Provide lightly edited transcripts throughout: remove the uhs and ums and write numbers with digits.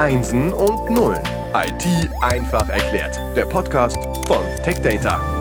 Einsen und Nullen. IT einfach erklärt. Der Podcast von TechData.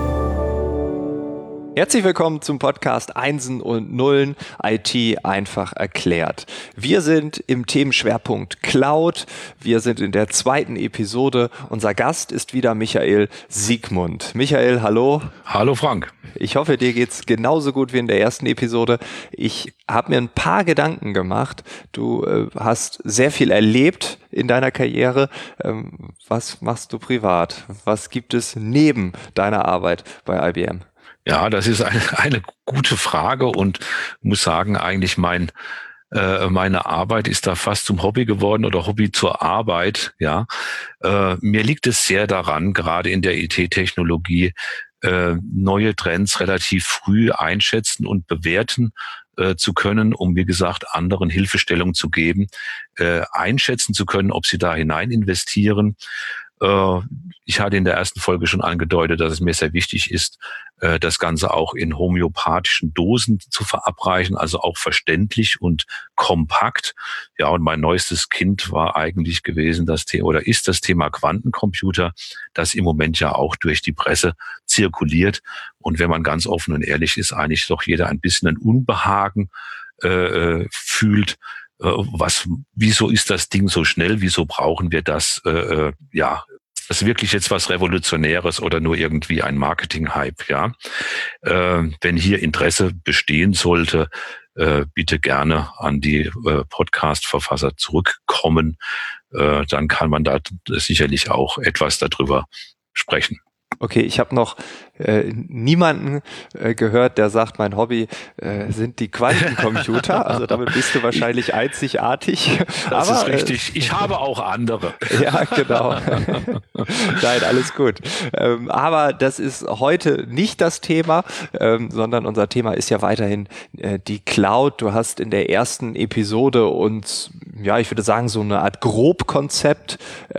Herzlich willkommen zum Podcast Einsen und Nullen, IT einfach erklärt. Wir sind im Themenschwerpunkt Cloud. Wir sind in der zweiten Episode. Unser Gast ist wieder Michael Siegmund. Michael, hallo. Hallo Frank. Ich hoffe, dir geht's genauso gut wie in der ersten Episode. Ich habe mir ein paar Gedanken gemacht. Du hast sehr viel erlebt in deiner Karriere. Was machst du privat? Was gibt es neben deiner Arbeit bei IBM? Ja, das ist eine gute Frage und muss sagen, eigentlich meine Arbeit ist da fast zum Hobby geworden oder Hobby zur Arbeit. Ja, mir liegt es sehr daran, gerade in der IT-Technologie, neue Trends relativ früh einschätzen und bewerten zu können, um, wie gesagt, anderen Hilfestellung zu geben, einschätzen zu können, ob sie da hinein investieren. Ich hatte in der ersten Folge schon angedeutet, dass es mir sehr wichtig ist, das Ganze auch in homöopathischen Dosen zu verabreichen, also auch verständlich und kompakt. Ja, und mein neuestes Kind war eigentlich gewesen, ist das Thema Quantencomputer, das im Moment ja auch durch die Presse zirkuliert. Und wenn man ganz offen und ehrlich ist, eigentlich doch jeder ein bisschen ein Unbehagen fühlt. Wieso ist das Ding so schnell? Wieso brauchen wir das? Ist wirklich jetzt was Revolutionäres oder nur irgendwie ein Marketing-Hype? Ja, wenn hier Interesse bestehen sollte, bitte gerne an die Podcast-Verfasser zurückkommen. Dann kann man da sicherlich auch etwas darüber sprechen. Okay, ich habe noch niemanden gehört, der sagt, mein Hobby sind die Quantencomputer. Also damit bist du wahrscheinlich einzigartig. Das ist richtig. Ich habe auch andere. Ja, genau. Nein, alles gut. Aber das ist heute nicht das Thema, sondern unser Thema ist ja weiterhin die Cloud. Du hast in der ersten Episode uns, ja, ich würde sagen, so eine Art Grobkonzept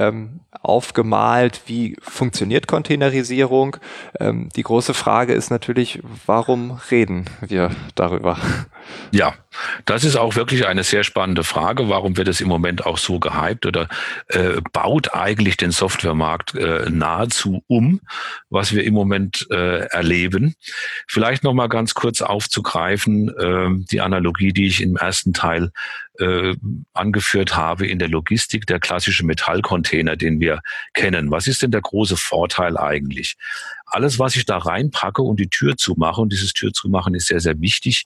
aufgemalt, wie funktioniert Containerisierung. Die große Frage ist natürlich, warum reden wir darüber? Ja, das ist auch wirklich eine sehr spannende Frage. Warum wird es im Moment auch so gehypt oder baut eigentlich den Softwaremarkt nahezu um, was wir im Moment erleben? Vielleicht noch mal ganz kurz aufzugreifen, die Analogie, die ich im ersten Teil angeführt habe in der Logistik, der klassische Metallcontainer, den wir kennen. Was ist denn der große Vorteil eigentlich? Alles, was ich da reinpacke und die Tür zumache, und dieses Tür zumachen ist sehr, sehr wichtig,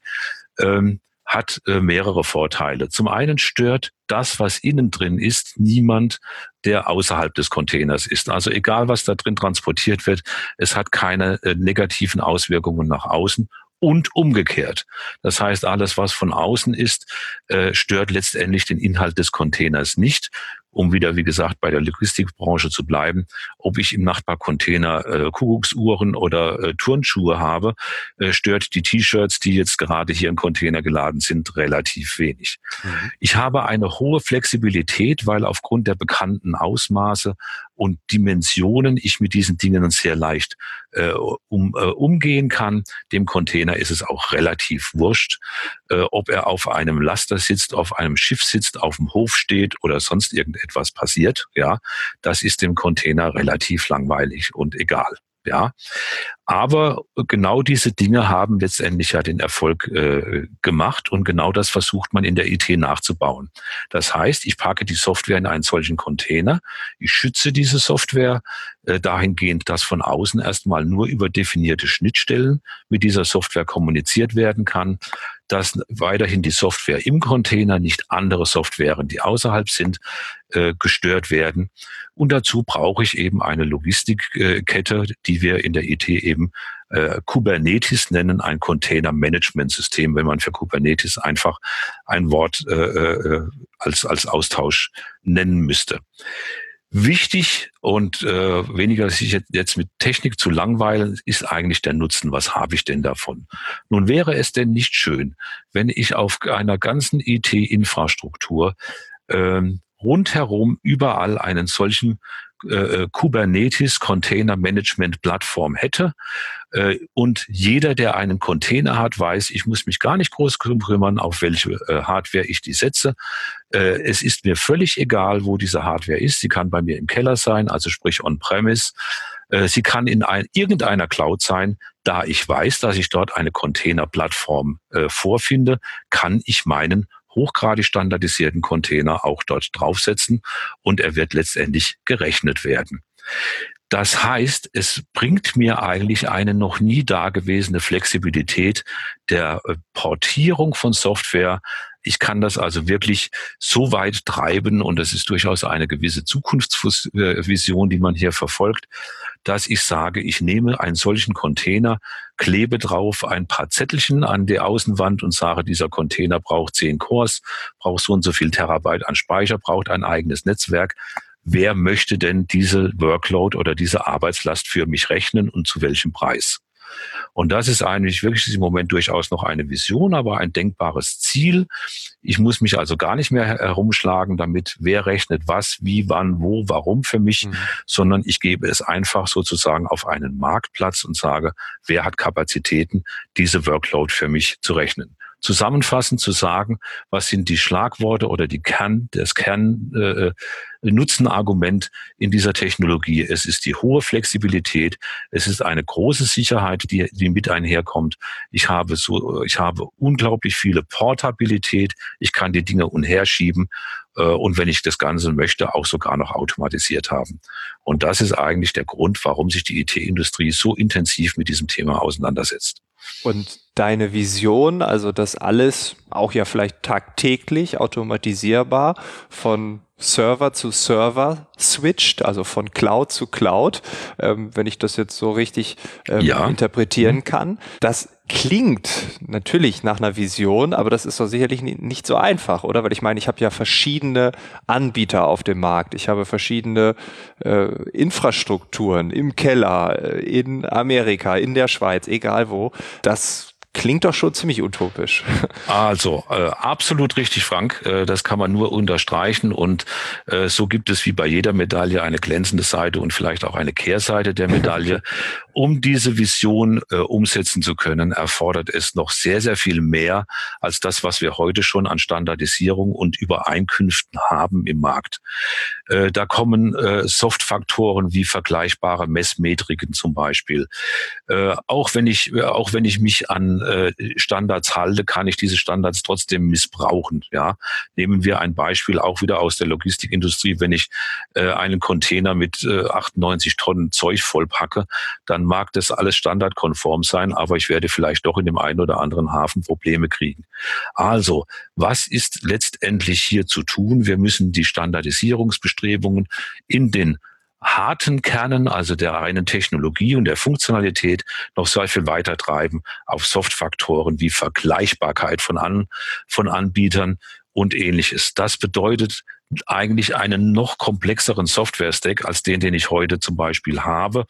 hat mehrere Vorteile. Zum einen stört das, was innen drin ist, niemand, der außerhalb des Containers ist. Also egal, was da drin transportiert wird, es hat keine negativen Auswirkungen nach außen. Und umgekehrt. Das heißt, alles, was von außen ist, stört letztendlich den Inhalt des Containers nicht. Um wieder, wie gesagt, bei der Logistikbranche zu bleiben, ob ich im Nachbarcontainer Kuckucksuhren oder Turnschuhe habe, stört die T-Shirts, die jetzt gerade hier im Container geladen sind, relativ wenig. Mhm. Ich habe eine hohe Flexibilität, weil aufgrund der bekannten Ausmaße und Dimensionen ich mit diesen Dingen sehr leicht umgehen kann. Dem Container ist es auch relativ wurscht, ob er auf einem Laster sitzt, auf einem Schiff sitzt, auf dem Hof steht oder sonst irgendetwas passiert. Ja, das ist dem Container relativ langweilig und egal. Ja, aber genau diese Dinge haben letztendlich ja den Erfolg gemacht und genau das versucht man in der IT nachzubauen. Das heißt, ich packe die Software in einen solchen Container, ich schütze diese Software dahingehend, dass von außen erstmal nur über definierte Schnittstellen mit dieser Software kommuniziert werden kann, dass weiterhin die Software im Container, nicht andere Softwaren, die außerhalb sind, gestört werden. Und dazu brauche ich eben eine Logistikkette, die wir in der IT eben Kubernetes nennen, ein Container-Management-System, wenn man für Kubernetes einfach ein Wort als Austausch nennen müsste. Wichtig und weniger sich jetzt mit Technik zu langweilen, ist eigentlich der Nutzen. Was habe ich denn davon? Nun wäre es denn nicht schön, wenn ich auf einer ganzen IT-Infrastruktur rundherum überall einen solchen Kubernetes Container Management Plattform hätte. Und jeder, der einen Container hat, weiß, ich muss mich gar nicht groß kümmern, auf welche Hardware ich die setze. Es ist mir völlig egal, wo diese Hardware ist. Sie kann bei mir im Keller sein, also sprich on-premise. Sie kann in irgendeiner Cloud sein. Da ich weiß, dass ich dort eine Container-Plattform vorfinde, kann ich meinen hochgradig standardisierten Container auch dort draufsetzen und er wird letztendlich gerechnet werden. Das heißt, es bringt mir eigentlich eine noch nie dagewesene Flexibilität der Portierung von Software. Ich kann das also wirklich so weit treiben und das ist durchaus eine gewisse Zukunftsvision, die man hier verfolgt, dass ich sage, ich nehme einen solchen Container, klebe drauf ein paar Zettelchen an die Außenwand und sage, dieser Container braucht 10 Cores, braucht so und so viel Terabyte an Speicher, braucht ein eigenes Netzwerk. Wer möchte denn diese Workload oder diese Arbeitslast für mich rechnen und zu welchem Preis? Und das ist eigentlich wirklich im Moment durchaus noch eine Vision, aber ein denkbares Ziel. Ich muss mich also gar nicht mehr herumschlagen damit, wer rechnet was, wie, wann, wo, warum für mich, sondern ich gebe es einfach sozusagen auf einen Marktplatz und sage, wer hat Kapazitäten, diese Workload für mich zu rechnen. Zusammenfassend zu sagen, was sind die Schlagworte oder das Kernnutzenargument in dieser Technologie. Es ist die hohe Flexibilität, es ist eine große Sicherheit, die mit einherkommt. Ich habe unglaublich viele Portabilität, ich kann die Dinge umherschieben und wenn ich das Ganze möchte, auch sogar noch automatisiert haben. Und das ist eigentlich der Grund, warum sich die IT-Industrie so intensiv mit diesem Thema auseinandersetzt. Und deine Vision, also das alles auch ja vielleicht tagtäglich automatisierbar von Server zu Server switcht, also von Cloud zu Cloud, wenn ich das jetzt so richtig interpretieren kann. Das klingt natürlich nach einer Vision, aber das ist doch sicherlich nicht so einfach, oder? Weil ich meine, ich habe ja verschiedene Anbieter auf dem Markt. Ich habe verschiedene Infrastrukturen im Keller, in Amerika, in der Schweiz, egal wo. Das klingt doch schon ziemlich utopisch. Also, absolut richtig, Frank. Das kann man nur unterstreichen. Und so gibt es wie bei jeder Medaille eine glänzende Seite und vielleicht auch eine Kehrseite der Medaille. Um diese Vision umsetzen zu können, erfordert es noch sehr, sehr viel mehr als das, was wir heute schon an Standardisierung und Übereinkünften haben im Markt. Da kommen Softfaktoren wie vergleichbare Messmetriken zum Beispiel. Auch wenn ich mich an Standards halte, kann ich diese Standards trotzdem missbrauchen. Ja, nehmen wir ein Beispiel auch wieder aus der Logistikindustrie. Wenn ich einen Container mit 98 Tonnen Zeug vollpacke, dann mag das alles standardkonform sein, aber ich werde vielleicht doch in dem einen oder anderen Hafen Probleme kriegen. Also, was ist letztendlich hier zu tun? Wir müssen die Standardisierungsbestrebungen in den harten Kernen, also der reinen Technologie und der Funktionalität, noch sehr viel weiter treiben auf Softfaktoren wie Vergleichbarkeit von Anbietern und Ähnliches. Das bedeutet eigentlich einen noch komplexeren Software-Stack als den ich heute zum Beispiel habe,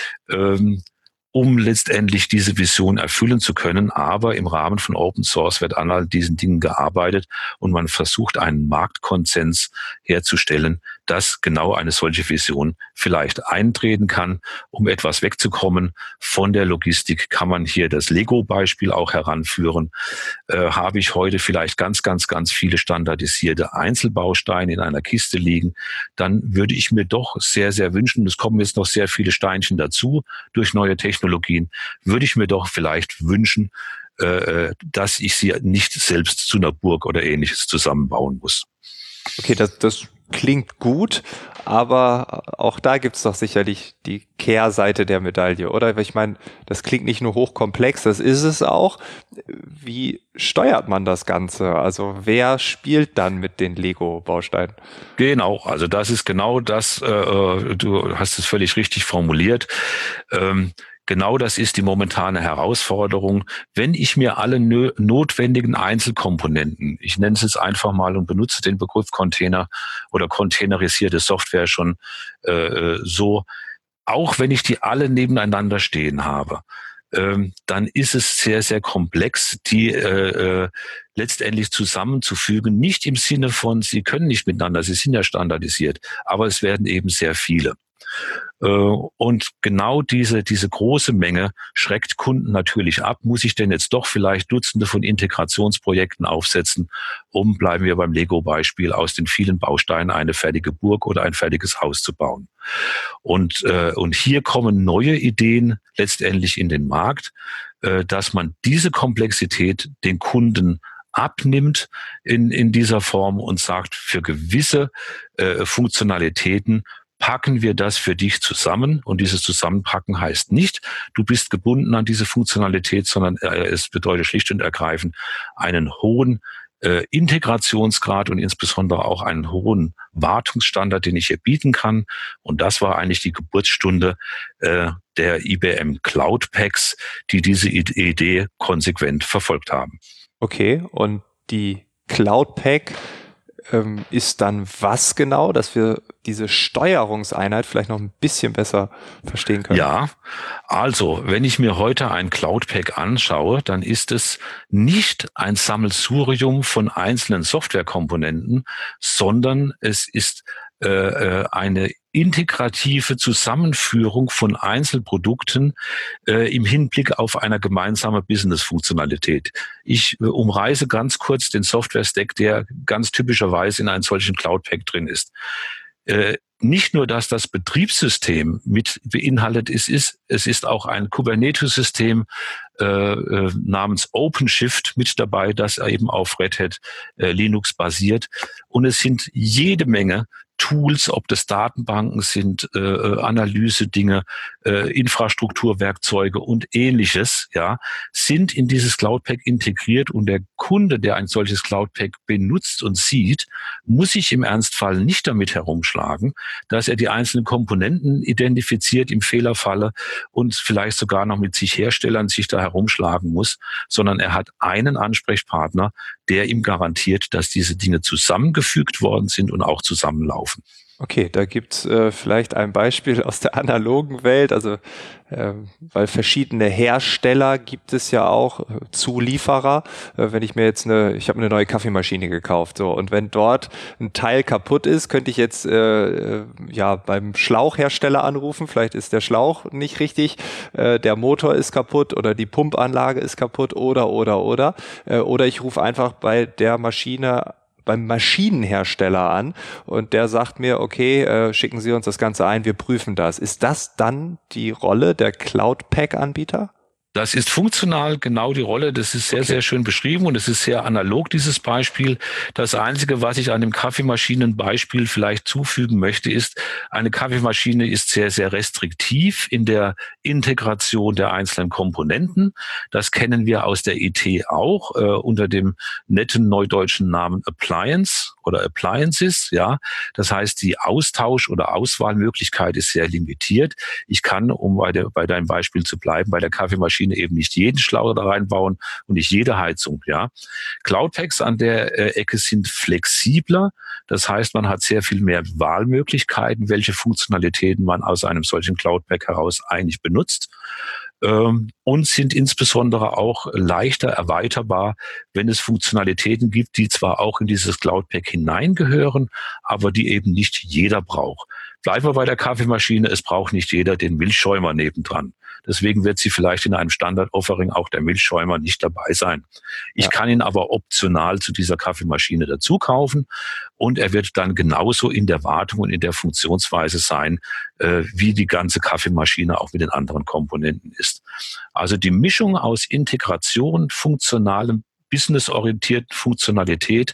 um letztendlich diese Vision erfüllen zu können. Aber im Rahmen von Open Source wird an all diesen Dingen gearbeitet und man versucht, einen Marktkonsens herzustellen, dass genau eine solche Vision vielleicht eintreten kann. Um etwas wegzukommen von der Logistik, kann man hier das Lego-Beispiel auch heranführen. Habe ich heute vielleicht ganz, ganz, ganz viele standardisierte Einzelbausteine in einer Kiste liegen, dann würde ich mir doch sehr, sehr wünschen, es kommen jetzt noch sehr viele Steinchen dazu durch neue Technologien, würde ich mir doch vielleicht wünschen, dass ich sie nicht selbst zu einer Burg oder Ähnliches zusammenbauen muss. Okay, das klingt gut, aber auch da gibt's doch sicherlich die Kehrseite der Medaille, oder? Ich meine, das klingt nicht nur hochkomplex, das ist es auch. Wie steuert man das Ganze? Also wer spielt dann mit den Lego-Bausteinen? Genau, also das ist genau das, du hast es völlig richtig formuliert. Genau das ist die momentane Herausforderung. Wenn ich mir alle notwendigen Einzelkomponenten, ich nenne es jetzt einfach mal und benutze den Begriff Container oder containerisierte Software schon so, auch wenn ich die alle nebeneinander stehen habe, dann ist es sehr, sehr komplex, die letztendlich zusammenzufügen. Nicht im Sinne von, sie können nicht miteinander, sie sind ja standardisiert, aber es werden eben sehr viele. Und genau diese große Menge schreckt Kunden natürlich ab. Muss ich denn jetzt doch vielleicht Dutzende von Integrationsprojekten aufsetzen, bleiben wir beim Lego-Beispiel, aus den vielen Bausteinen eine fertige Burg oder ein fertiges Haus zu bauen. Und hier kommen neue Ideen letztendlich in den Markt, dass man diese Komplexität den Kunden abnimmt in dieser Form und sagt, für gewisse Funktionalitäten packen wir das für dich zusammen. Und dieses Zusammenpacken heißt nicht, du bist gebunden an diese Funktionalität, sondern es bedeutet schlicht und ergreifend einen hohen Integrationsgrad und insbesondere auch einen hohen Wartungsstandard, den ich hier bieten kann. Und das war eigentlich die Geburtsstunde der IBM Cloud Packs, die diese Idee konsequent verfolgt haben. Okay, und die Cloud Pack ist dann was genau, dass wir diese Steuerungseinheit vielleicht noch ein bisschen besser verstehen können? Ja, also wenn ich mir heute ein Cloud Pack anschaue, dann ist es nicht ein Sammelsurium von einzelnen Softwarekomponenten, sondern es ist eine integrative Zusammenführung von Einzelprodukten im Hinblick auf eine gemeinsame Business-Funktionalität. Ich umreiße ganz kurz den Software-Stack, der ganz typischerweise in einem solchen Cloud-Pack drin ist. Nicht nur, dass das Betriebssystem mit beinhaltet es ist auch ein Kubernetes-System namens OpenShift mit dabei, das eben auf Red Hat Linux basiert. Und es sind jede Menge Tools, ob das Datenbanken sind, Analyse-Dinge, Infrastrukturwerkzeuge und Ähnliches, ja, sind in dieses Cloud Pack integriert, und der Kunde, der ein solches Cloud Pack benutzt und sieht, muss sich im Ernstfall nicht damit herumschlagen, dass er die einzelnen Komponenten identifiziert im Fehlerfalle und vielleicht sogar noch mit sich Herstellern sich da herumschlagen muss, sondern er hat einen Ansprechpartner, der ihm garantiert, dass diese Dinge zusammengefügt worden sind und auch zusammenlaufen. Okay, da gibt's vielleicht ein Beispiel aus der analogen Welt, also weil verschiedene Hersteller gibt es ja auch, Zulieferer. Wenn ich mir jetzt ich habe eine neue Kaffeemaschine gekauft, so, und wenn dort ein Teil kaputt ist, könnte ich jetzt beim Schlauchhersteller anrufen. Vielleicht ist der Schlauch nicht richtig, der Motor ist kaputt oder die Pumpanlage ist kaputt oder ich rufe einfach beim Maschinenhersteller an und der sagt mir, okay, schicken Sie uns das Ganze ein, wir prüfen das. Ist das dann die Rolle der Cloud-Pack-Anbieter? Das ist funktional genau die Rolle. Das ist sehr, sehr schön beschrieben und es ist sehr analog, dieses Beispiel. Das Einzige, was ich an dem Kaffeemaschinenbeispiel vielleicht zufügen möchte, ist, eine Kaffeemaschine ist sehr, sehr restriktiv in der Integration der einzelnen Komponenten. Das kennen wir aus der IT auch unter dem netten neudeutschen Namen Appliance oder Appliances. Ja, das heißt, die Austausch- oder Auswahlmöglichkeit ist sehr limitiert. Ich kann, um bei deinem Beispiel zu bleiben, bei der Kaffeemaschine eben nicht jeden Schlauch da reinbauen und nicht jede Heizung. Ja, Cloud-Packs an der Ecke sind flexibler. Das heißt, man hat sehr viel mehr Wahlmöglichkeiten, welche Funktionalitäten man aus einem solchen Cloud-Pack heraus eigentlich benutzt. Und sind insbesondere auch leichter erweiterbar, wenn es Funktionalitäten gibt, die zwar auch in dieses Cloud-Pack hineingehören, aber die eben nicht jeder braucht. Bleiben wir bei der Kaffeemaschine, es braucht nicht jeder den Milchschäumer nebendran. Deswegen wird sie vielleicht in einem Standard-Offering auch der Milchschäumer nicht dabei sein. Ich kann ihn aber optional zu dieser Kaffeemaschine dazu kaufen und er wird dann genauso in der Wartung und in der Funktionsweise sein, wie die ganze Kaffeemaschine auch mit den anderen Komponenten ist. Also die Mischung aus Integration, funktionalem, businessorientierten Funktionalität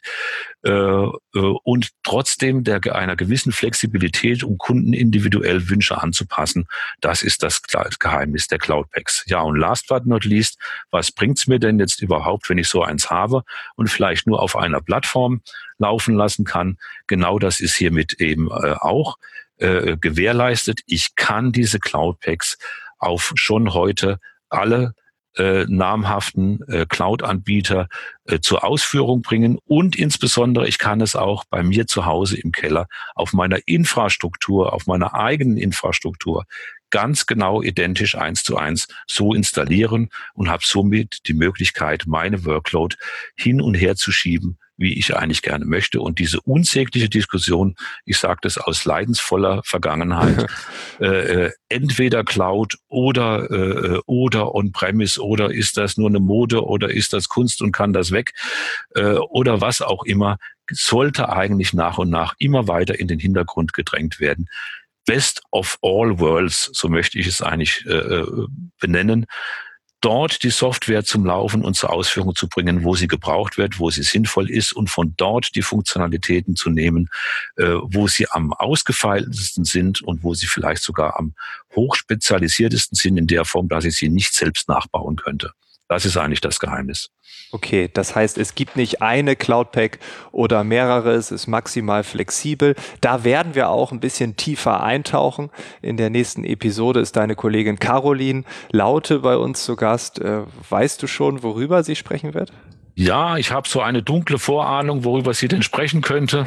und trotzdem einer gewissen Flexibilität, um Kunden individuell Wünsche anzupassen, das ist das Geheimnis der Cloud Packs. Ja, und last but not least, was bringt's mir denn jetzt überhaupt, wenn ich so eins habe und vielleicht nur auf einer Plattform laufen lassen kann? Genau das ist hiermit eben auch gewährleistet. Ich kann diese Cloud Packs auf schon heute alle namhaften Cloud-Anbieter zur Ausführung bringen und insbesondere ich kann es auch bei mir zu Hause im Keller auf meiner Infrastruktur, auf meiner eigenen Infrastruktur ganz genau identisch 1:1 so installieren und habe somit die Möglichkeit, meine Workload hin und her zu schieben, wie ich eigentlich gerne möchte. Und diese unsägliche Diskussion, ich sage das aus leidensvoller Vergangenheit, entweder Cloud oder On-Premise oder ist das nur eine Mode oder ist das Kunst und kann das weg oder was auch immer, sollte eigentlich nach und nach immer weiter in den Hintergrund gedrängt werden. Best of all worlds, so möchte ich es eigentlich benennen. Dort die Software zum Laufen und zur Ausführung zu bringen, wo sie gebraucht wird, wo sie sinnvoll ist und von dort die Funktionalitäten zu nehmen, wo sie am ausgefeiltesten sind und wo sie vielleicht sogar am hochspezialisiertesten sind in der Form, dass ich sie nicht selbst nachbauen könnte. Das ist eigentlich das Geheimnis. Okay, das heißt, es gibt nicht eine Cloud-Pak oder mehrere, es ist maximal flexibel. Da werden wir auch ein bisschen tiefer eintauchen. In der nächsten Episode ist deine Kollegin Caroline Laute bei uns zu Gast. Weißt du schon, worüber sie sprechen wird? Ja, ich habe so eine dunkle Vorahnung, worüber sie denn sprechen könnte.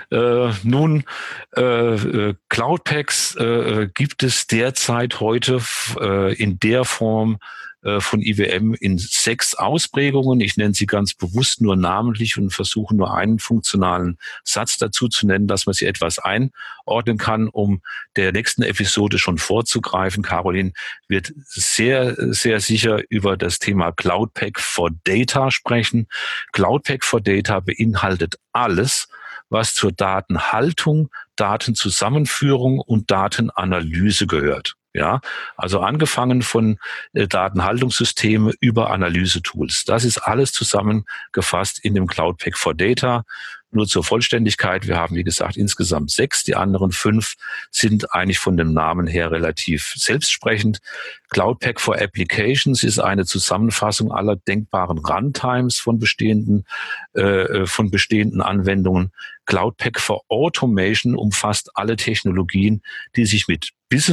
Cloud-Paks gibt es derzeit heute in der Form von IWM in 6 Ausprägungen. Ich nenne sie ganz bewusst nur namentlich und versuche nur einen funktionalen Satz dazu zu nennen, dass man sie etwas einordnen kann, um der nächsten Episode schon vorzugreifen. Caroline wird sehr, sehr sicher über das Thema Cloud Pak for Data sprechen. Cloud Pak for Data beinhaltet alles, was zur Datenhaltung, Datenzusammenführung und Datenanalyse gehört. Ja, also angefangen von Datenhaltungssysteme über Analyse-Tools. Das ist alles zusammengefasst in dem Cloud Pak for Data. Nur zur Vollständigkeit, wir haben, wie gesagt, insgesamt 6. Die anderen 5 sind eigentlich von dem Namen her relativ selbstsprechend. Cloud Pak for Applications ist eine Zusammenfassung aller denkbaren Runtimes von bestehenden Anwendungen. Cloud Pak for Automation umfasst alle Technologien, die sich mit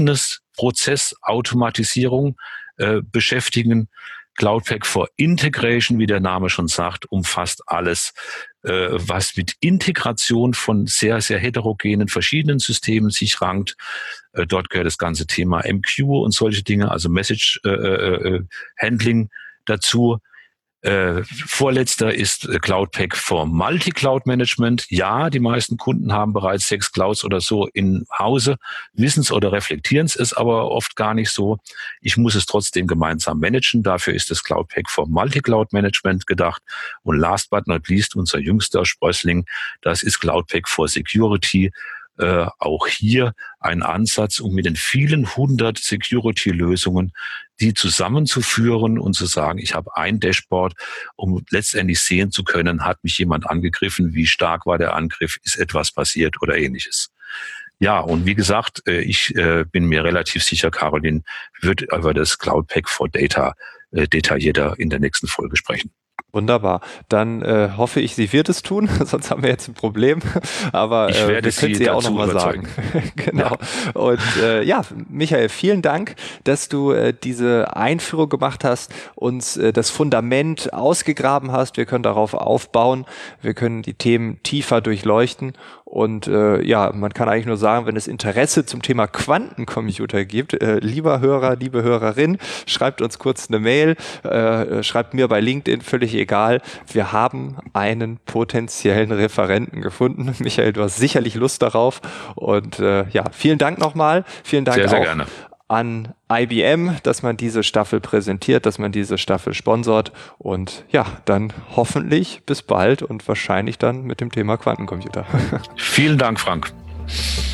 Business-Prozess-Automatisierung beschäftigen. Cloud Pak for Integration, wie der Name schon sagt, umfasst alles, was mit Integration von sehr, sehr heterogenen verschiedenen Systemen sich rankt. Dort gehört das ganze Thema MQ und solche Dinge, also Message Handling dazu. Vorletzter ist Cloud Pak for Multi-Cloud Management. Ja, die meisten Kunden haben bereits 6 Clouds oder so in Hause, wissen es oder reflektieren es aber oft gar nicht so. Ich muss es trotzdem gemeinsam managen. Dafür ist das Cloud Pak for Multi-Cloud Management gedacht. Und last but not least, unser jüngster Sprössling, das ist Cloud Pak for Security. Auch hier ein Ansatz, um mit den vielen 100 Security-Lösungen die zusammenzuführen und zu sagen, ich habe ein Dashboard, um letztendlich sehen zu können, hat mich jemand angegriffen, wie stark war der Angriff, ist etwas passiert oder ähnliches. Ja, und wie gesagt, ich bin mir relativ sicher, Caroline wird über das Cloud Pak for Data detaillierter in der nächsten Folge sprechen. Wunderbar. Dann hoffe ich, sie wird es tun, sonst haben wir jetzt ein Problem. Aber ich werde wir können sie auch noch mal sagen. Genau. Ja. Und Michael, vielen Dank, dass du diese Einführung gemacht hast, uns das Fundament ausgegraben hast. Wir können darauf aufbauen. Wir können die Themen tiefer durchleuchten. Und man kann eigentlich nur sagen, wenn es Interesse zum Thema Quantencomputer gibt, lieber Hörer, liebe Hörerin, schreibt uns kurz eine Mail, schreibt mir bei LinkedIn, völlig egal. Wir haben einen potenziellen Referenten gefunden. Michael, du hast sicherlich Lust darauf. Und vielen Dank nochmal. Vielen Dank sehr auch gerne an IBM, dass man diese Staffel präsentiert, dass man diese Staffel sponsort. Und dann hoffentlich bis bald und wahrscheinlich dann mit dem Thema Quantencomputer. Vielen Dank, Frank.